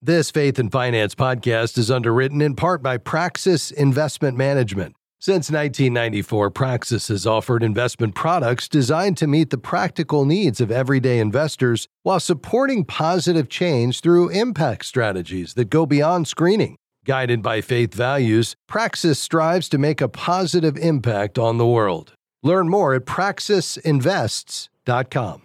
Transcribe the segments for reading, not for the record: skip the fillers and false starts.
This Faith and Finance podcast is underwritten in part by Praxis Investment Management. Since 1994, Praxis has offered investment products designed to meet the practical needs of everyday investors while supporting positive change through impact strategies that go beyond screening. Guided by faith values, Praxis strives to make a positive impact on the world. Learn more at praxisinvests.com.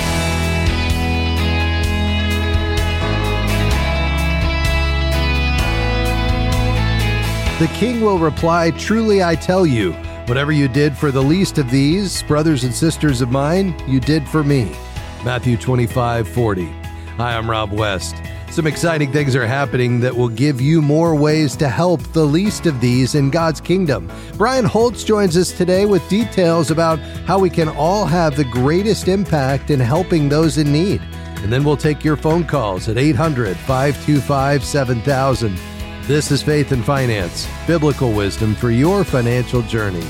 The king will reply, "Truly I tell you, whatever you did for the least of these, brothers and sisters of mine, you did for me." Matthew 25:40. Hi, I'm Rob West. Some exciting things are happening that will give you more ways to help the least of these in God's kingdom. Brian Holtz joins us today with details about how we can all have the greatest impact in helping those in need. And then we'll take your phone calls at 800-525-7000. This is Faith and Finance, biblical wisdom for your financial journey.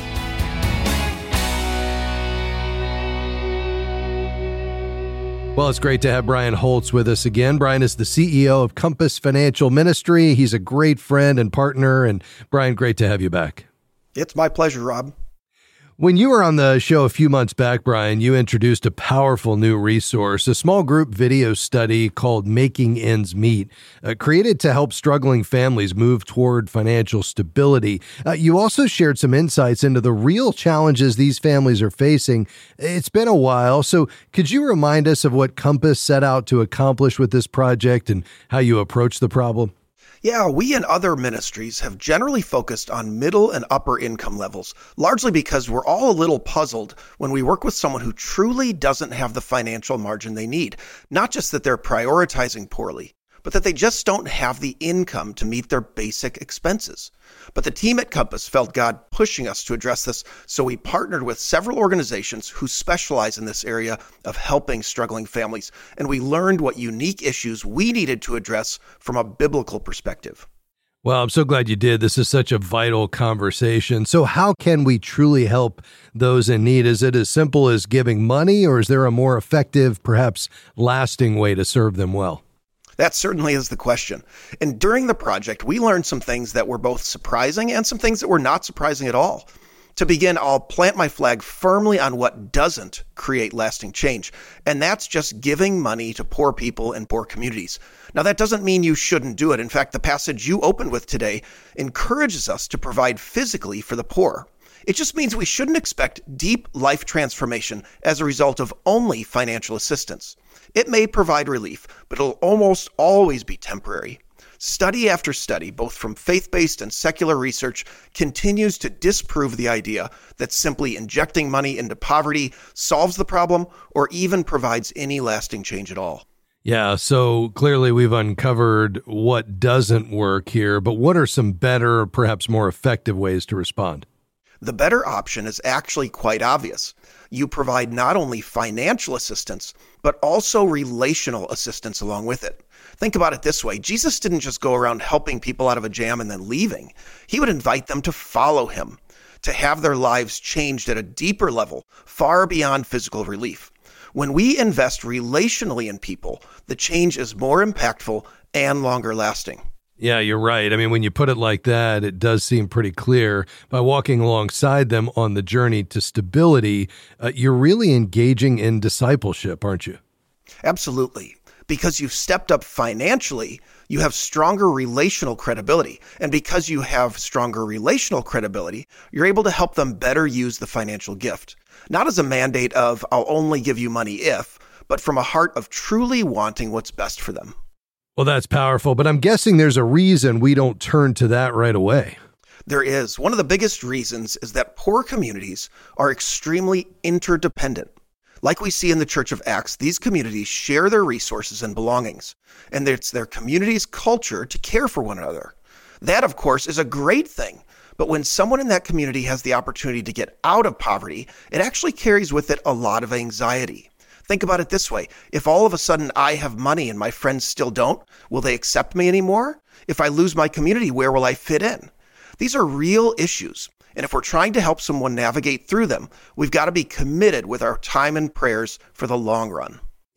Well, it's great to have Brian Holtz with us again. Brian is the CEO of Compass Financial Ministry. He's a great friend and partner. And Brian, great to have you back. It's my pleasure, Rob. When you were on the show a few months back, Brian, you introduced a powerful new resource, a small group video study called Making Ends Meet, created to help struggling families move toward financial stability. You also shared some insights into the real challenges these families are facing. It's been a while, so could you remind us of what Compass set out to accomplish with this project and how you approach the problem? Yeah, we and other ministries have generally focused on middle and upper income levels, largely because we're all a little puzzled when we work with someone who truly doesn't have the financial margin they need. Not just that they're prioritizing poorly, but that they just don't have the income to meet their basic expenses. But the team at Compass felt God pushing us to address this, so we partnered with several organizations who specialize in this area of helping struggling families, and we learned what unique issues we needed to address from a biblical perspective. Well, I'm so glad you did. This is such a vital conversation. So how can we truly help those in need? Is it as simple as giving money, or is there a more effective, perhaps lasting way to serve them well? That certainly is the question. And during the project, we learned some things that were both surprising and some things that were not surprising at all. To begin, I'll plant my flag firmly on what doesn't create lasting change, and that's just giving money to poor people in poor communities. Now, that doesn't mean you shouldn't do it. In fact, the passage you opened with today encourages us to provide physically for the poor. It just means we shouldn't expect deep life transformation as a result of only financial assistance. It may provide relief, but it'll almost always be temporary. Study after study, both from faith-based and secular research, continues to disprove the idea that simply injecting money into poverty solves the problem or even provides any lasting change at all. Yeah, so clearly we've uncovered what doesn't work here, but what are some better, perhaps more effective ways to respond? The better option is actually quite obvious. You provide not only financial assistance, but also relational assistance along with it. Think about it this way. Jesus didn't just go around helping people out of a jam and then leaving. He would invite them to follow him, to have their lives changed at a deeper level, far beyond physical relief. When we invest relationally in people, the change is more impactful and longer lasting. Yeah, you're right. I mean, when you put it like that, it does seem pretty clear. By walking alongside them on the journey to stability, you're really engaging in discipleship, aren't you? Absolutely. Because you've stepped up financially, you have stronger relational credibility. And because you have stronger relational credibility, you're able to help them better use the financial gift. Not as a mandate of, I'll only give you money if, but from a heart of truly wanting what's best for them. Well, that's powerful, but I'm guessing there's a reason we don't turn to that right away. There is. One of the biggest reasons is that poor communities are extremely interdependent. Like we see in the Church of Acts, these communities share their resources and belongings, and it's their community's culture to care for one another. That, of course, is a great thing, but when someone in that community has the opportunity to get out of poverty, it actually carries with it a lot of anxiety. Think about it this way. If all of a sudden I have money and my friends still don't, will they accept me anymore? If I lose my community, where will I fit in? These are real issues. And if we're trying to help someone navigate through them, we've got to be committed with our time and prayers for the long run.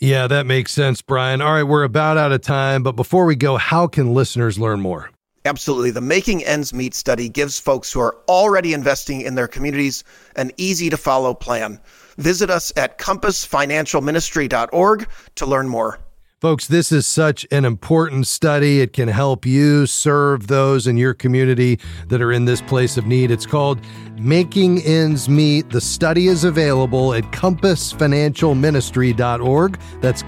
Yeah, that makes sense, Brian. All right, we're about out of time, but before we go, how can listeners learn more? Absolutely. The Making Ends Meet study gives folks who are already investing in their communities an easy-to-follow plan. Visit us at compassfinancialministry.org to learn more. Folks, this is such an important study. It can help you serve those in your community that are in this place of need. It's called Making Ends Meet. The study is available at compassfinancialministry.org. That's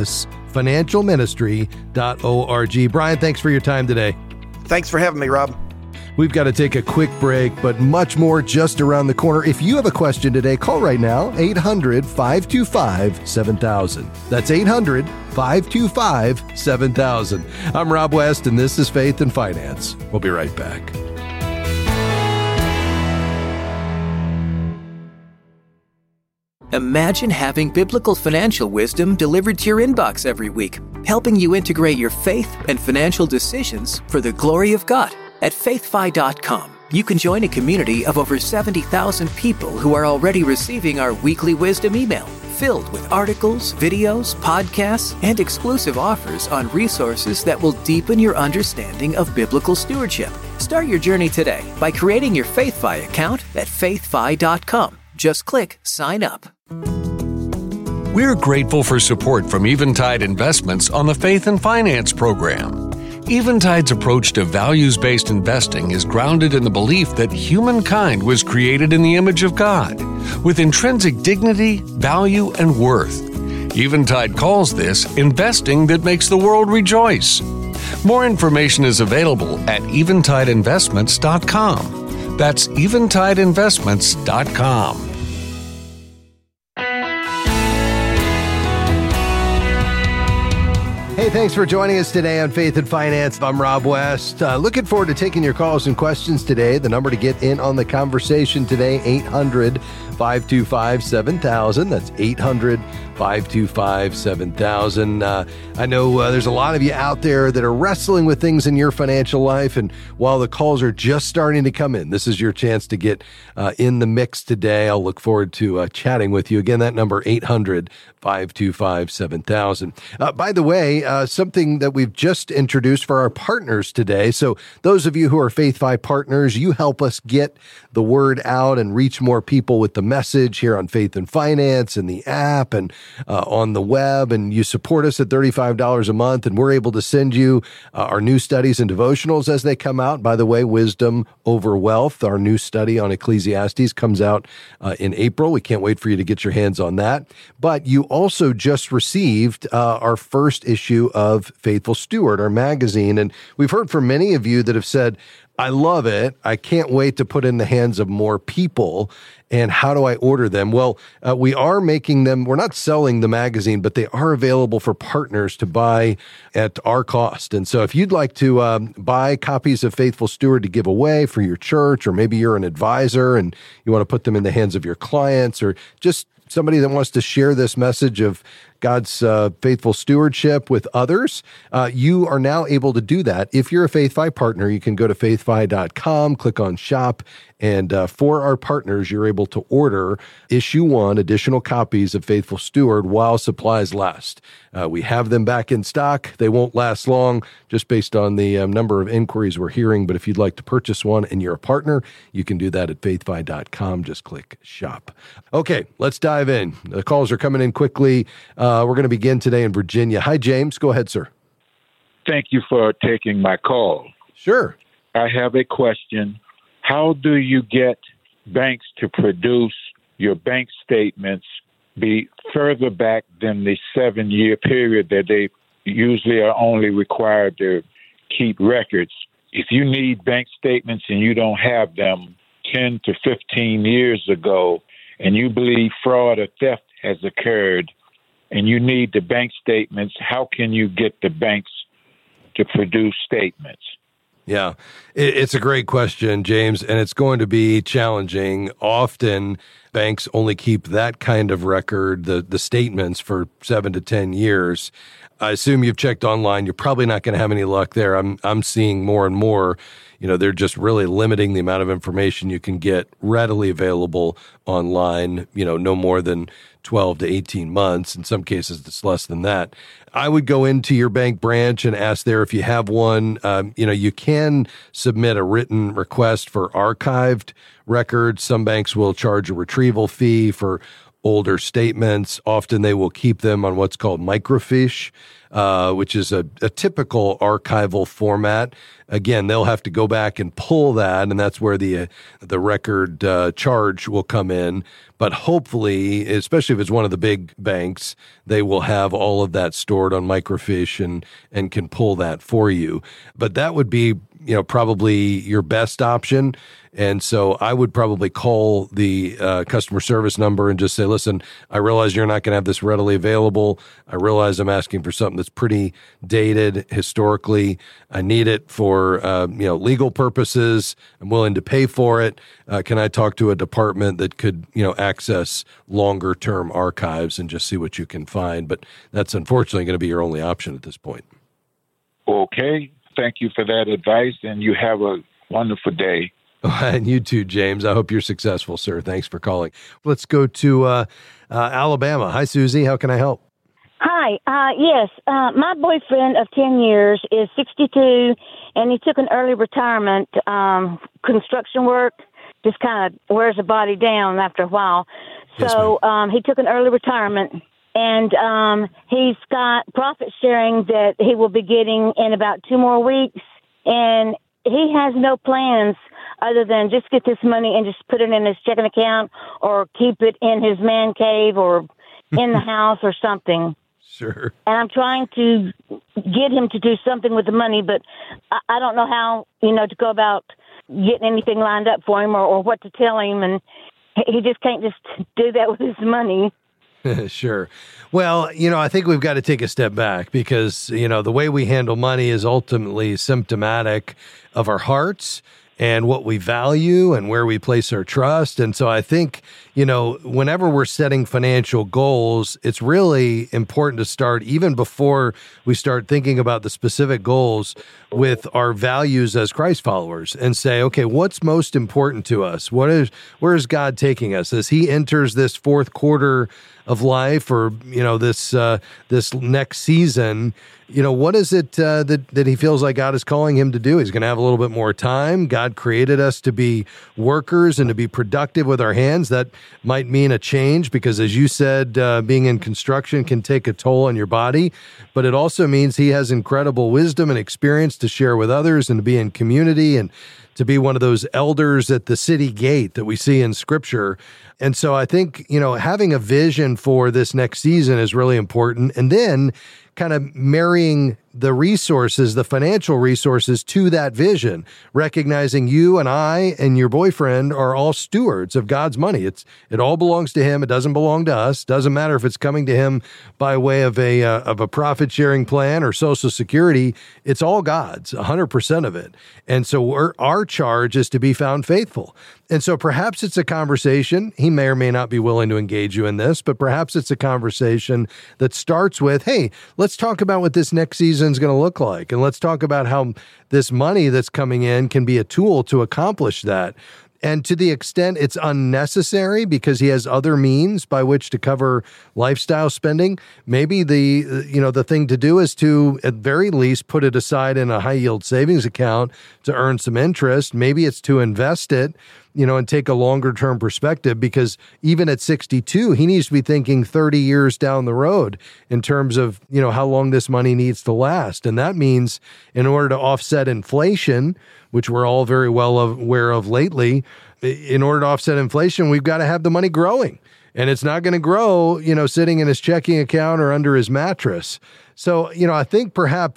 compassfinancialministry.org. Brian, thanks for your time today. Thanks for having me, Rob. We've got to take a quick break, but much more just around the corner. If you have a question today, call right now, 800-525-7000. That's 800-525-7000. I'm Rob West, and this is Faith and Finance. We'll be right back. Imagine having biblical financial wisdom delivered to your inbox every week, helping you integrate your faith and financial decisions for the glory of God. At faithfi.com, you can join a community of over 70,000 people who are already receiving our weekly wisdom email, filled with articles, videos, podcasts, and exclusive offers on resources that will deepen your understanding of biblical stewardship. Start your journey today by creating your FaithFi account at faithfi.com. Just click Sign Up. We're grateful for support from Eventide Investments on the Faith and Finance program. Eventide's approach to values-based investing is grounded in the belief that humankind was created in the image of God, with intrinsic dignity, value, and worth. Eventide calls this investing that makes the world rejoice. More information is available at eventideinvestments.com. That's eventideinvestments.com. Hey, thanks for joining us today on Faith and Finance. I'm Rob West. Looking forward to taking your calls and questions today. The number to get in on the conversation today, 800-525-7000. That's 800-525-7000. I know there's a lot of you out there that are wrestling with things in your financial life, and while the calls are just starting to come in, this is your chance to get in the mix today. I'll look forward to chatting with you. Again, that number, 800-525-7000. By the way, something that we've just introduced for our partners today. So those of you who are FaithFi partners, you help us get the word out and reach more people with the message here on Faith and Finance and the app and on the web. And you support us at $35 a month, and we're able to send you our new studies and devotionals as they come out. By the way, Wisdom Over Wealth, our new study on Ecclesiastes, comes out in April. We can't wait for you to get your hands on that. But you also just received our first issue of Faithful Steward, our magazine. And we've heard from many of you that have said, I love it. I can't wait to put in the hands of more people. And how do I order them? Well, we are making them. We're not selling the magazine, but they are available for partners to buy at our cost. And so if you'd like to buy copies of Faithful Steward to give away for your church, or maybe you're an advisor and you want to put them in the hands of your clients, or just somebody that wants to share this message of God's faithful stewardship with others, you are now able to do that. If you're a FaithFi partner, you can go to faithfi.com, click on shop, and for our partners, you're able to order issue 1 additional copies of Faithful Steward while supplies last. We have them back in stock. They won't last long, just based on the number of inquiries we're hearing. But if you'd like to purchase one and you're a partner, you can do that at faithfi.com. Just click shop. Okay, let's dive in. The calls are coming in quickly. We're going to begin today in Virginia. Hi, James. Go ahead, sir. Thank you for taking my call. Sure. I have a question. How do you get banks to produce your bank statements be further back than the 7-year period that they usually are only required to keep records? If you need bank statements and you don't have them 10 to 15 years ago, and you believe fraud or theft has occurred, and you need the bank statements, how can you get the banks to produce statements? Yeah, it's a great question, James, and it's going to be challenging. Often, banks only keep that kind of record, the statements, for 7 to 10 years. I assume you've checked online. You're probably not going to have any luck there. I'm seeing more and more, they're just really limiting the amount of information you can get readily available online, no more than 12 to 18 months. In some cases, it's less than that. I would go into your bank branch and ask there if you have one. You can submit a written request for archived records. Some banks will charge a retrieval fee for older statements. Often they will keep them on what's called microfiche, which is a typical archival format. Again, they'll have to go back and pull that, and that's where the record charge will come in. But hopefully, especially if it's one of the big banks, they will have all of that stored on microfiche and can pull that for you. But that would be, probably your best option. And so I would probably call the customer service number and just say, listen, I realize you're not going to have this readily available. I realize I'm asking for something that's pretty dated historically. I need it for, legal purposes. I'm willing to pay for it. Can I talk to a department that could, access longer term archives and just see what you can find? But that's unfortunately going to be your only option at this point. Okay. Thank you for that advice, and you have a wonderful day. And you too, James. I hope you're successful, sir. Thanks for calling. Let's go to Alabama. Hi, Susie. How can I help? Hi. Yes. My boyfriend of 10 years is 62, and he took an early retirement. Construction work just kind of wears the body down after a while. So he took an early retirement, and he's got profit sharing that he will be getting in about 2 more weeks, and he has no plans other than just get this money and just put it in his checking account or keep it in his man cave or in the house or something. Sure. And I'm trying to get him to do something with the money, but I don't know how, to go about getting anything lined up for him or what to tell him. And he just can't just do that with his money. Sure. Well, I think we've got to take a step back because, the way we handle money is ultimately symptomatic of our hearts and what we value and where we place our trust. And so I think, whenever we're setting financial goals, it's really important to start even before we start thinking about the specific goals with our values as Christ followers and say, okay, what's most important to us? where is God taking us as he enters this fourth quarter of life or, this next season? What is it that he feels like God is calling him to do? He's going to have a little bit more time. God created us to be workers and to be productive with our hands. That might mean a change because, as you said, being in construction can take a toll on your body, but it also means he has incredible wisdom and experience to share with others and to be in community and to be one of those elders at the city gate that we see in Scripture. And so I think, having a vision for this next season is really important. And then kind of marrying the resources, the financial resources to that vision, recognizing you and I and your boyfriend are all stewards of God's money. It all belongs to him. It doesn't belong to us. Doesn't matter if it's coming to him by way of a profit sharing plan or Social Security. It's all God's, 100% of it. And so our charge is to be found faithful. And so perhaps it's a conversation. He may or may not be willing to engage you in this, but perhaps it's a conversation that starts with, hey, let's talk about what this next season is going to look like. And let's talk about how this money that's coming in can be a tool to accomplish that. And to the extent it's unnecessary because he has other means by which to cover lifestyle spending, maybe the thing to do is to, at very least, put it aside in a high yield savings account to earn some interest. Maybe it's to invest it, and take a longer term perspective, because even at 62, he needs to be thinking 30 years down the road in terms of, how long this money needs to last. And that means in order to offset inflation, which we're all very well aware of lately, in order to offset inflation, we've got to have the money growing. And it's not going to grow, sitting in his checking account or under his mattress. So, I think perhaps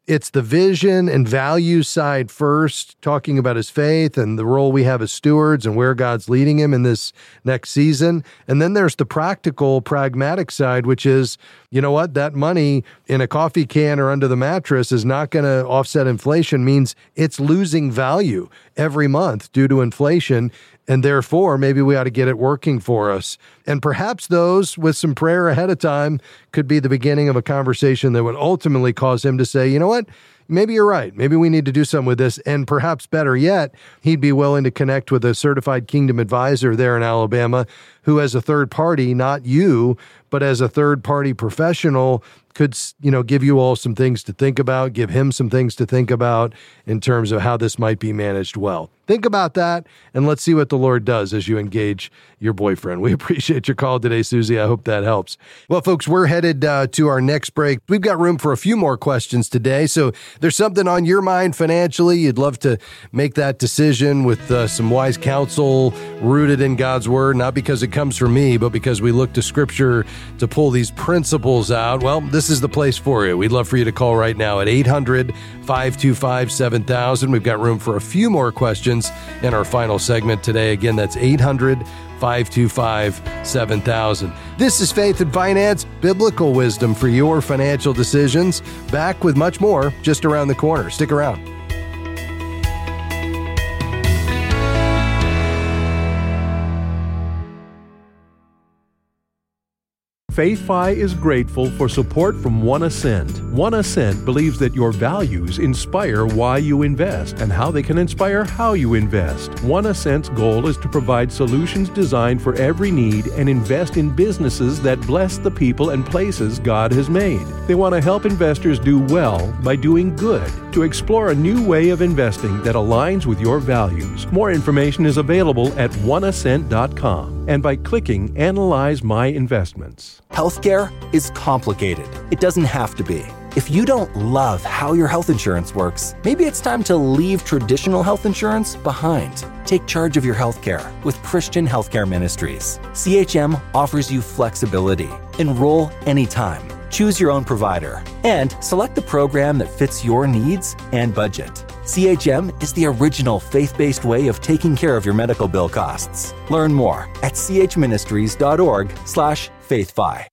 it's the vision and value side first, talking about his faith and the role we have as stewards and where God's leading him in this next season. And then there's the practical, pragmatic side, which is, you know what, that money in a coffee can or under the mattress is not going to offset inflation, means it's losing value every month due to inflation. And therefore, maybe we ought to get it working for us. And perhaps those with some prayer ahead of time could be the beginning of a conversation that would ultimately cause him to say, you know what, maybe you're right. Maybe we need to do something with this. And perhaps better yet, he'd be willing to connect with a certified kingdom advisor there in Alabama who, as a third party, not you, but as a third party professional, could, give you all some things to think about, give him some things to think about in terms of how this might be managed well. Think about that, and let's see what the Lord does as you engage your boyfriend. We appreciate your call today, Susie. I hope that helps. Well, folks, we're headed to our next break. We've got room for a few more questions today, so there's something on your mind financially. You'd love to make that decision with some wise counsel rooted in God's Word, not because it comes from me, but because we look to Scripture to pull these principles out. Well, this is the place for you. We'd love for you to call right now at 800-525-7000. We've got room for a few more questions in our final segment today. Again, that's 800-525-7000. This is Faith and Finance, biblical wisdom for your financial decisions. Back with much more just around the corner. Stick around. FaithFi is grateful for support from One Ascent. One Ascent believes that your values inspire why you invest and how they can inspire how you invest. One Ascent's goal is to provide solutions designed for every need and invest in businesses that bless the people and places God has made. They want to help investors do well by doing good, to explore a new way of investing that aligns with your values. More information is available at oneascent.com and by clicking Analyze My Investments. Healthcare is complicated. It doesn't have to be. If you don't love how your health insurance works, maybe it's time to leave traditional health insurance behind. Take charge of your healthcare with Christian Healthcare Ministries. CHM offers you flexibility. Enroll anytime. Choose your own provider and select the program that fits your needs and budget. CHM is the original faith-based way of taking care of your medical bill costs. Learn more at chministries.org/faithfi.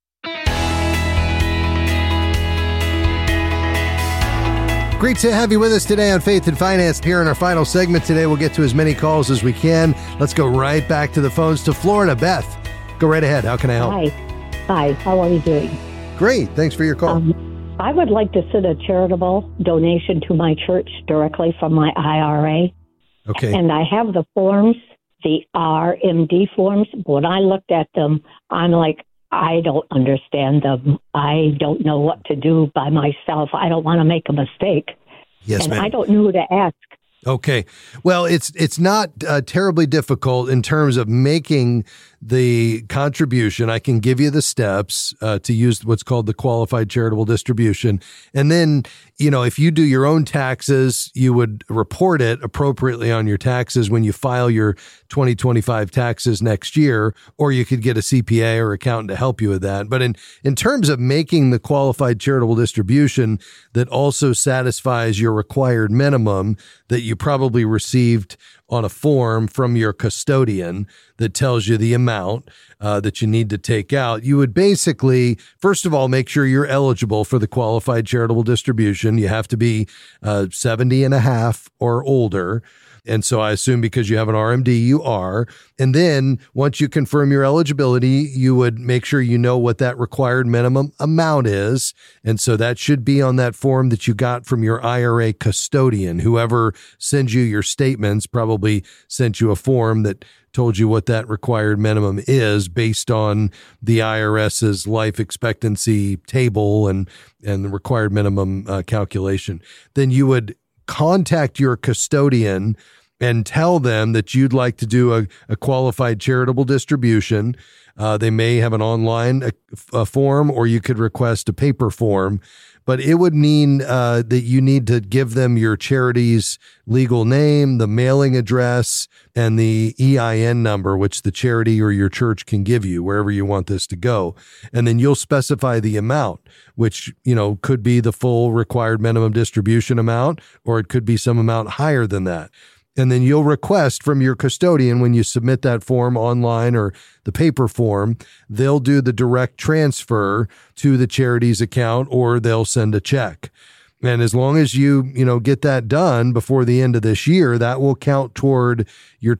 Great to have you with us today on Faith and Finance. Here in our final segment today, we'll get to as many calls as we can. Let's go right back to the phones to Florida. Beth, go right ahead. How can I help? Hi. How are you doing? Great. Thanks for your call. I would like to send a charitable donation to my church directly from my IRA. Okay. And I have the forms, the RMD forms. When I looked at them, I'm like, I don't understand them. I don't know what to do by myself. I don't want to make a mistake. Yes, and ma'am. I don't know who to ask. Okay. Well, it's not terribly difficult in terms of making the contribution. I can give you the steps to use what's called the qualified charitable distribution. And then, if you do your own taxes, you would report it appropriately on your taxes when you file your 2025 taxes next year, or you could get a CPA or accountant to help you with that. But in terms of making the qualified charitable distribution that also satisfies your required minimum that you probably received on a form from your custodian that tells you the amount that you need to take out, you would basically, first of all, make sure you're eligible for the qualified charitable distribution. You have to be 70 and a half or older. And so I assume because you have an RMD, you are. And then once you confirm your eligibility, you would make sure you know what that required minimum amount is. And so that should be on that form that you got from your IRA custodian. Whoever sends you your statements probably sent you a form that told you what that required minimum is based on the IRS's life expectancy table and the required minimum calculation. Then you would contact your custodian and tell them that you'd like to do a qualified charitable distribution. They may have an online form, or you could request a paper form. But it would mean that you need to give them your charity's legal name, the mailing address, and the EIN number, which the charity or your church can give you wherever you want this to go. And then you'll specify the amount, which, could be the full required minimum distribution amount, or it could be some amount higher than that. And then you'll request from your custodian, when you submit that form online or the paper form, they'll do the direct transfer to the charity's account, or they'll send a check. And as long as you get that done before the end of this year, that will count toward your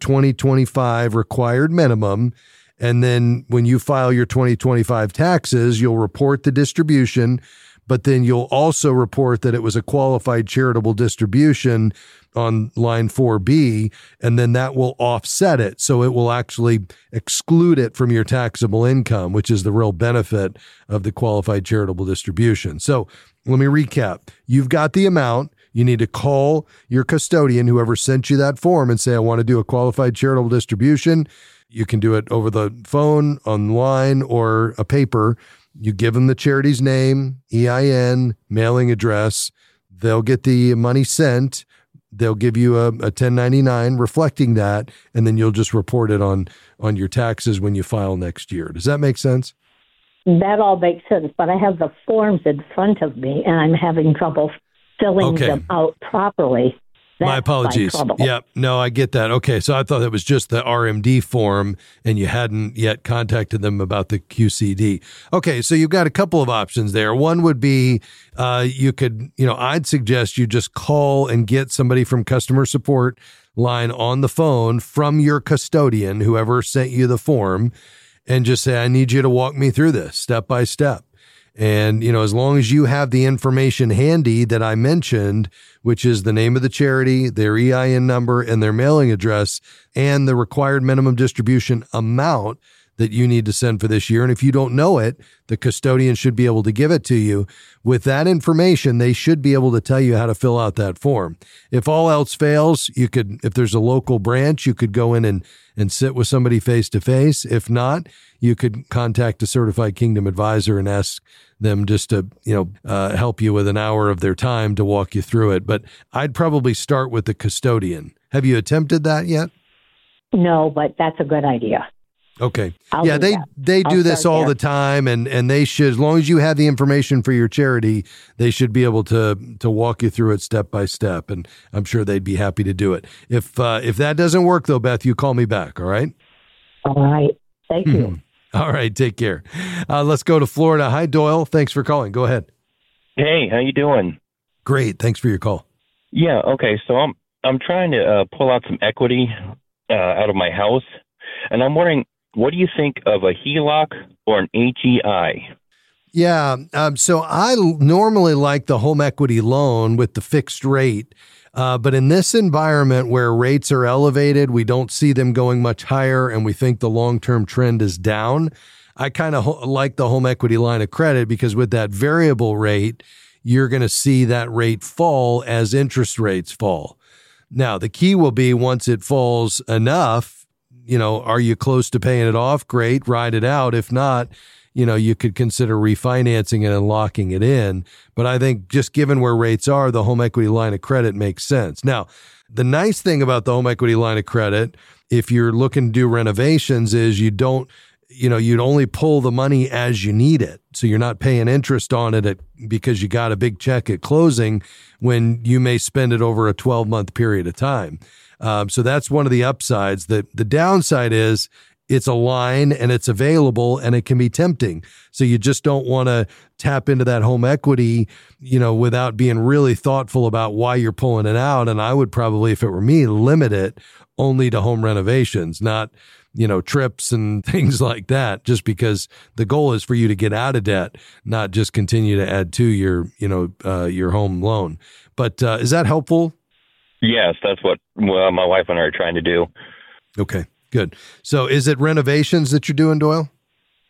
2025 required minimum. And then when you file your 2025 taxes, you'll report the distribution, but then you'll also report that it was a qualified charitable distribution on line 4B, and then that will offset it. So it will actually exclude it from your taxable income, which is the real benefit of the qualified charitable distribution. So let me recap. You've got the amount. You need to call your custodian, whoever sent you that form, and say, I want to do a qualified charitable distribution. You can do it over the phone, online, or a paper. You give them the charity's name, EIN, mailing address. They'll get the money sent. They'll give you a 1099 reflecting that, and then you'll just report it on your taxes when you file next year. Does that make sense? That all makes sense, but I have the forms in front of me, and I'm having trouble filling them out properly. My apologies. Yeah, no, I get that. Okay, so I thought it was just the RMD form and you hadn't yet contacted them about the QCD. Okay, so you've got a couple of options there. One would be you could, I'd suggest you just call and get somebody from customer support line on the phone from your custodian, whoever sent you the form, and just say, I need you to walk me through this step by step. And, as long as you have the information handy that I mentioned, which is the name of the charity, their EIN number, and their mailing address, and the required minimum distribution amount that you need to send for this year. And if you don't know it, the custodian should be able to give it to you. With that information, they should be able to tell you how to fill out that form. If all else fails, if there's a local branch, you could go in and sit with somebody face to face. If not, you could contact a certified Kingdom advisor and ask them just to, help you with an hour of their time to walk you through it. But I'd probably start with the custodian. Have you attempted that yet? No, but that's a good idea. Okay. They do this all the time, and they should, as long as you have the information for your charity, they should be able to walk you through it step by step, and I'm sure they'd be happy to do it. If that doesn't work though, Beth, you call me back, all right? All right. Thank you. All right, take care. Let's go to Florida. Hi, Doyle. Thanks for calling. Go ahead. Hey, how you doing? Great. Thanks for your call. Yeah, okay. So I'm trying to pull out some equity out of my house, and I'm wondering, what do you think of a HELOC or an HEI? Yeah, so I normally like the home equity loan with the fixed rate, but in this environment where rates are elevated, we don't see them going much higher, and we think the long-term trend is down. I kind of like the home equity line of credit because with that variable rate, you're going to see that rate fall as interest rates fall. Now, the key will be once it falls enough, are you close to paying it off? Great, ride it out. If not, you could consider refinancing it and locking it in. But I think just given where rates are, the home equity line of credit makes sense. Now, the nice thing about the home equity line of credit, if you're looking to do renovations, is you'd only pull the money as you need it. So you're not paying interest on it because you got a big check at closing when you may spend it over a 12-month period of time. So that's one of the upsides. The downside is it's a line and it's available and it can be tempting. So you just don't want to tap into that home equity, without being really thoughtful about why you're pulling it out. And I would probably, if it were me, limit it only to home renovations, not, trips and things like that, just because the goal is for you to get out of debt, not just continue to add to your home loan. But is that helpful? Yes, that's what my wife and I are trying to do. Okay, good. So is it renovations that you're doing, Doyle?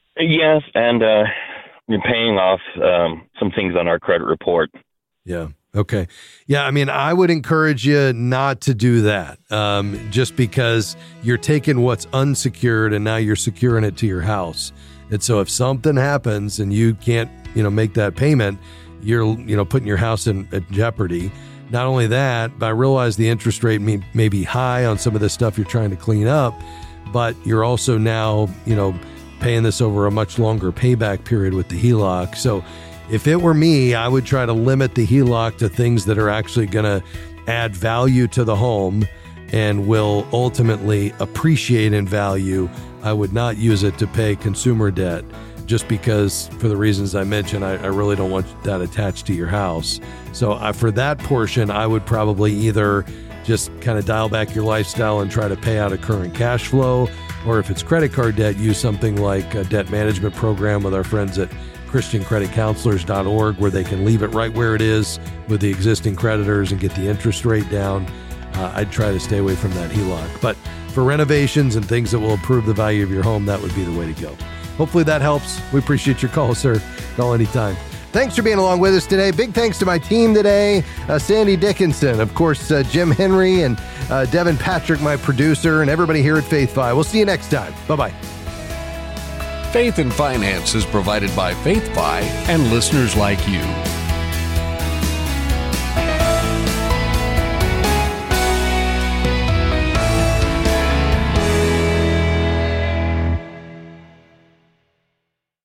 Yes, and we're paying off some things on our credit report. Yeah. Okay. Yeah, I mean, I would encourage you not to do that, just because you're taking what's unsecured and now you're securing it to your house. And so if something happens and you can't, make that payment, you're, putting your house in jeopardy. Not only that, but I realize the interest rate may be high on some of the stuff you're trying to clean up, but you're also now, paying this over a much longer payback period with the HELOC. So if it were me, I would try to limit the HELOC to things that are actually going to add value to the home and will ultimately appreciate in value. I would not use it to pay consumer debt, just because, for the reasons I mentioned, I really don't want that attached to your house. So for that portion, I would probably either just kind of dial back your lifestyle and try to pay out a current cash flow, or if it's credit card debt, use something like a debt management program with our friends at ChristianCreditCounselors.org, where they can leave it right where it is with the existing creditors and get the interest rate down. I'd try to stay away from that HELOC. But for renovations and things that will improve the value of your home, that would be the way to go. Hopefully that helps. We appreciate your call, sir. Call anytime. Thanks for being along with us today. Big thanks to my team today. Sandy Dickinson, of course, Jim Henry, and Devin Patrick, my producer, and everybody here at Faith Fi. We'll see you next time. Bye-bye. Faith and Finance is provided by Faith Fi and listeners like you.